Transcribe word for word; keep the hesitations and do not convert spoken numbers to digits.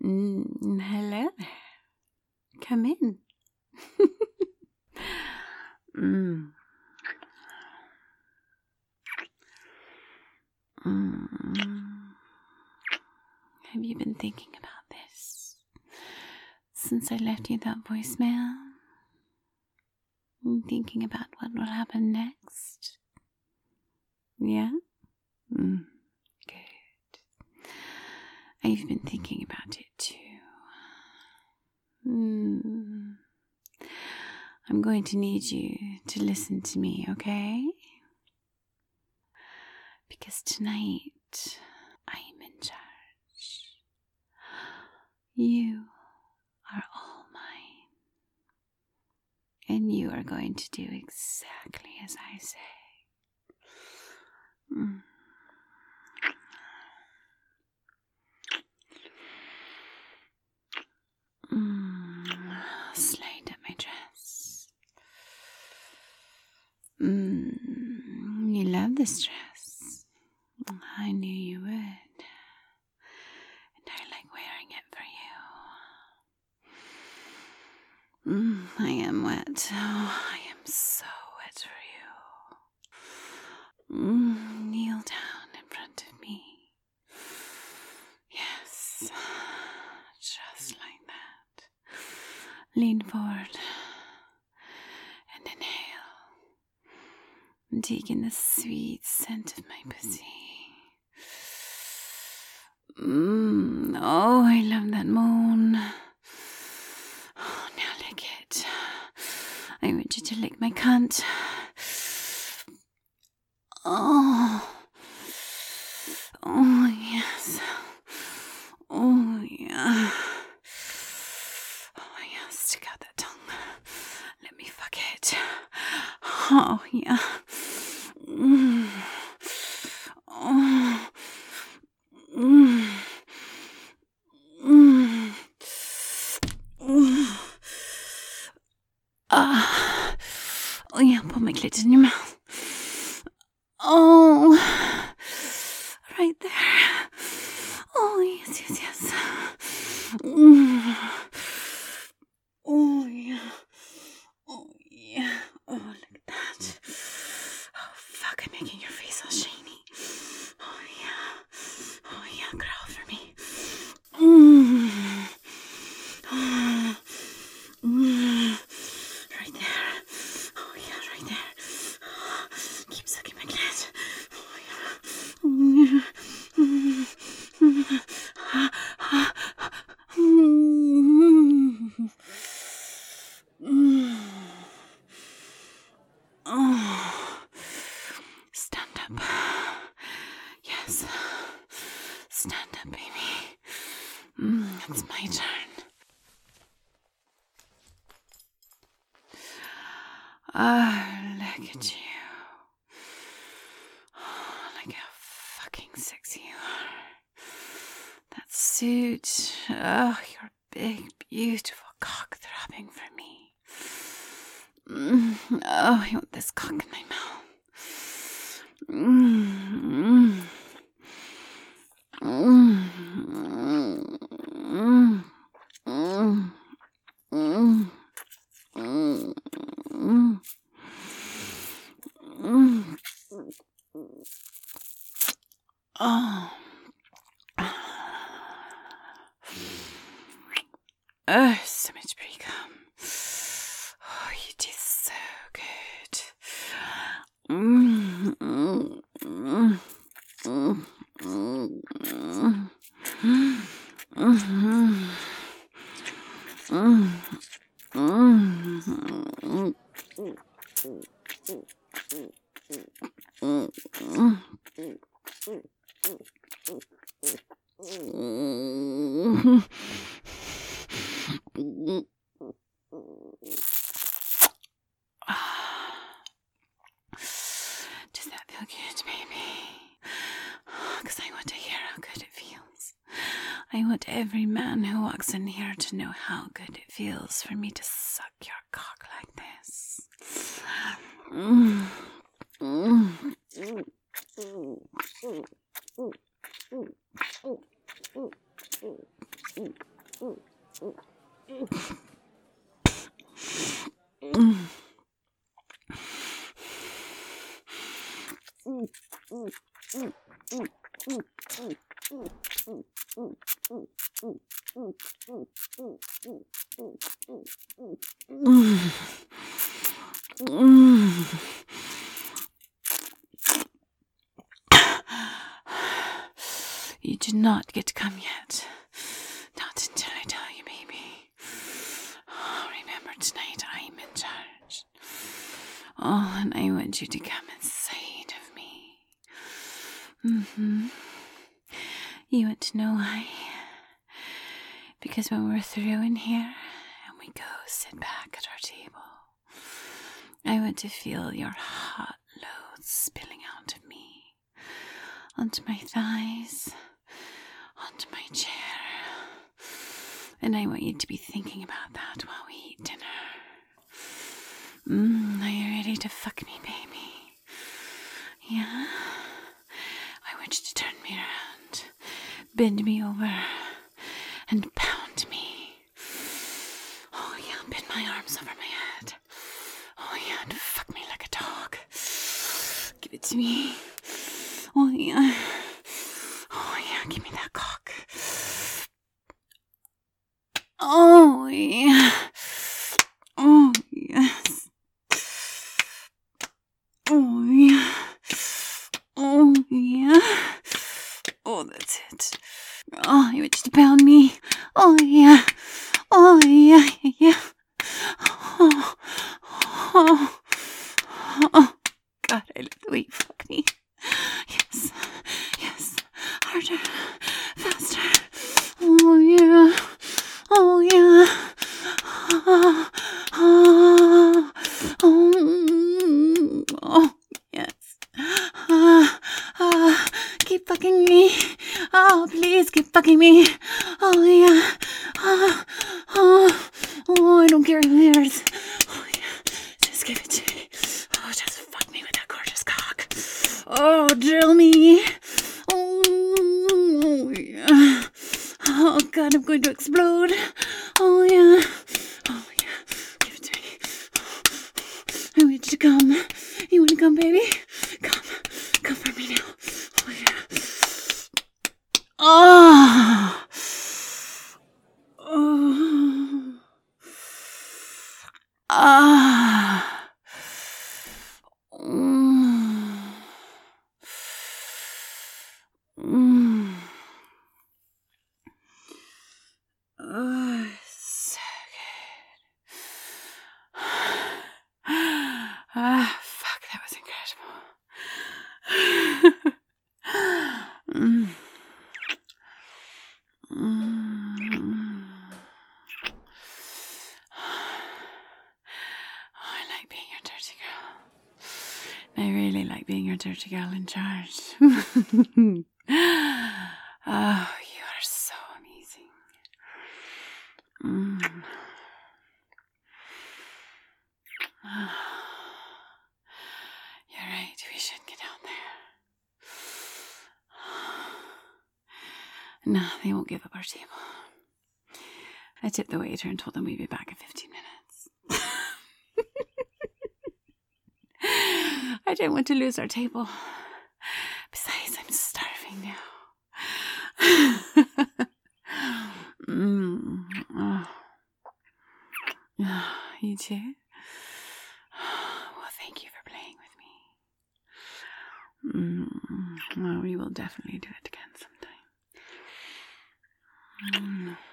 Mm, hello there. Come in. mm. Mm. Have you been thinking about this since I left you that voicemail? Thinking about what will happen next? Yeah? Mm. Good. I've been thinking about it too. Mm. I'm going to need you to listen to me, okay? Because tonight, I'm in charge. You are all mine. And you are going to do exactly as I say. Mm. Mm. Slide up my dress. Mm. You love this dress. I knew you would. And I like wearing it for you. Mm. I am wet. Oh, I am so wet for you. Mm. Kneel down in front of me. Yes. Just like that. Lean forward and inhale. And take in the sweet scent of my pussy. Mmm. Oh, I love that moan. Oh, now lick it. I want you to lick my cunt. Oh. Oh, yes. Oh, yeah. Oh, yeah. Stick out that tongue. Let me fuck it. Oh, yeah. Mm. Oh. Mm. Mm. Mm. Ah. Oh, yeah. Put my clit in your mouth. Oh. Right there. Oh, yes, yes, yes. Mm. Oh, yeah. Oh, yeah. Oh, look at that. Oh, fuck, I'm making your face all shiny. Oh, yeah. Oh, yeah, growl for me. Mm. Oh. Mm. Right there. Oh, yeah, right there. Oh, keep sucking my clit. Oh, yeah. Oh, yeah. Mm. Mm. Mm. Oh. Stand up. Yes. Stand up, baby. Mm, it's my turn. Oh, look at you. Oh, look how fucking sexy you are. That suit. Oh, your big, beautiful cock throbbing for me. Mm. Oh, I want this cock in my mouth. Mm. Mm. Mm. Mm. Mm. Mm. Mm. Mm. Oh. Oh, so much pre-cum. Oh, you do so good. Mm. Mm. Mm. Mm. Mm. Mm. Mm. Mm. Mm. Does that feel good, baby? Because I want to hear how good it feels. I want every man who walks in here to know how good it feels for me to suck your cock like this. Mm. Mm. You do not get to come yet. Not until I tell you, baby. Oh, remember, tonight I'm in charge. Oh, and I want you to come inside of me. Mm-hmm. You want to know why? Because when we're through in here and we go sit back at our table, I want to feel your hot loads spilling out of me, onto my thighs, onto my chair. And I want you to be thinking about that while we eat dinner. Mm, are you ready to fuck me, baby? Yeah? I want you to turn me around, bend me over, and pound me. Oh yeah, bend my arms over my head. Oh yeah, and fuck me like a dog. Give it to me. Oh yeah. Oh yeah, give me that cock. Oh yeah. Oh yes. Oh yeah. Oh yeah. Oh, that's it. Oh, you want you to pound me? Oh yeah. Oh yeah, yeah. Oh, oh, oh. God, I love the way you fuck me. Yes, yes. Harder, faster. Oh yeah. Oh yeah. Oh, oh, oh, oh yes. Ah, ah, keep fucking me. Oh, please keep fucking me. Oh yeah. Oh, oh, oh, I don't care who hears. Oh yeah. Just give it to me. Oh, just fuck me with that gorgeous cock. Oh, drill me. Oh yeah. Oh God, I'm going to explode. Oh yeah. Oh yeah. Give it to me. I want you to come. You want to come, baby? Come. Come for me now. Oh yeah. Oh. Oh. Ah. Mm. Mm. Oh, so good. Ah, fuck, that was incredible. mm. Mm. Oh, I like being your dirty girl. I really like being your dirty girl in charge. Oh, you are so amazing. Mm. Oh. You're right, we should get out there. No, they won't give up our table. I tipped the waiter and told them we'd be back in fifteen minutes. I don't want to lose our table. Besides, I'm starving now. mm. Oh. Oh, you too? Well, thank you for playing with me. Mm. Well, we will definitely do it again sometime. Mm.